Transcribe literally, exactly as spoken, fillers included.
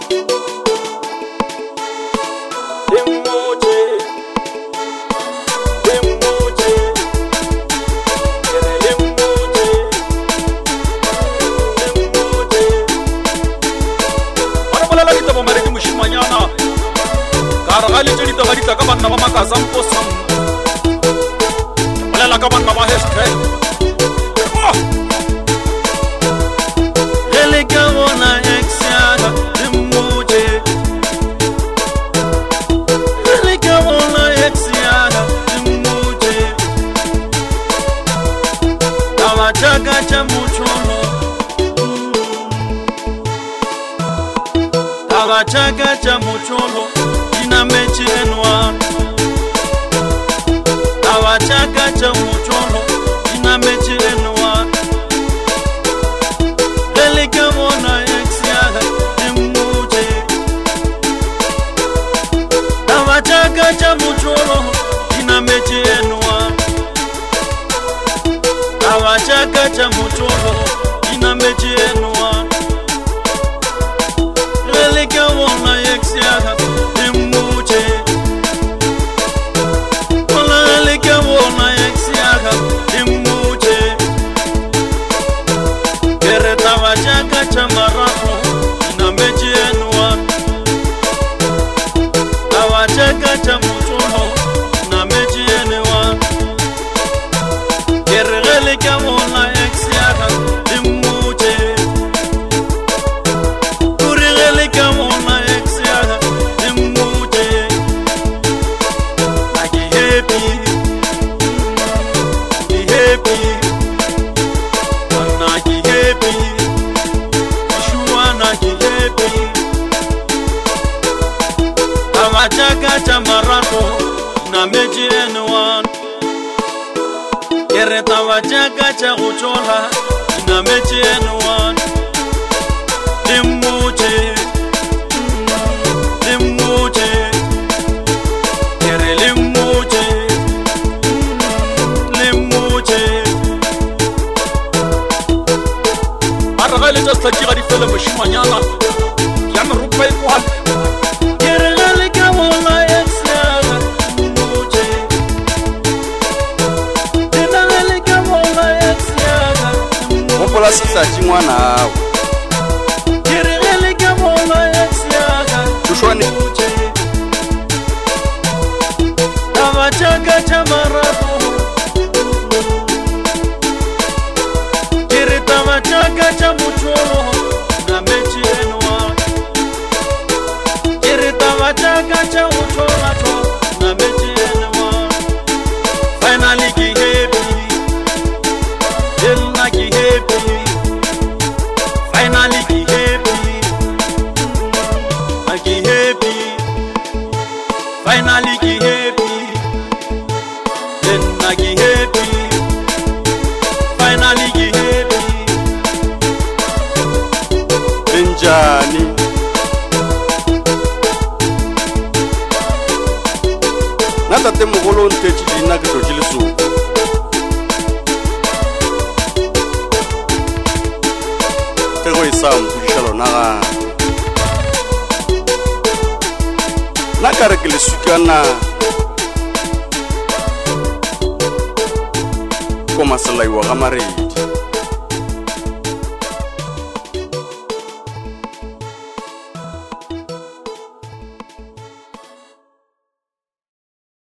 Ali jadi tawari takaban nama makasam posam, wala lakaban nama hashtag. Ele kawona exiaga dimuje, ele kawona exiaga dimuje. Tawajaga chamucholo, tawajaga chamucholo. Na mechi enwa awachaka cha mucholo ina mechi enwa elika mona exiaga imuje awachaka cha mucholo ina mechi enwa awachaka cha mucholo ina mechi enwa elika mona exiaga Chamarapo na mechi enwa awacheka chamucholo na mechi enwa kerele kamona exiaga dimuje kurele kamona exiaga dimuje aki happy be happy anaki happy Awachaka chamarapo na mechi enwa kereta wachaka cha uchola na mechi enwa dimuje dimuje kere limuje limuje aragale just like you fela mshimanyana yana rupai kwa Pola sisa chimwana hao kirele kamola exiaga tushwane awachaka chamarapo kireta wachaka chamucholo na mechi enwa kireta wachaka chamuchola na mechi enwa finally ki happy elna ki happy finally ki happy aki happy finally ki happy elna ki happy finally ki happy benjani nata temo golo ntechi dina ke totile su tego isam kushalo na na kare ke lesukana ko masalai wa gamaredi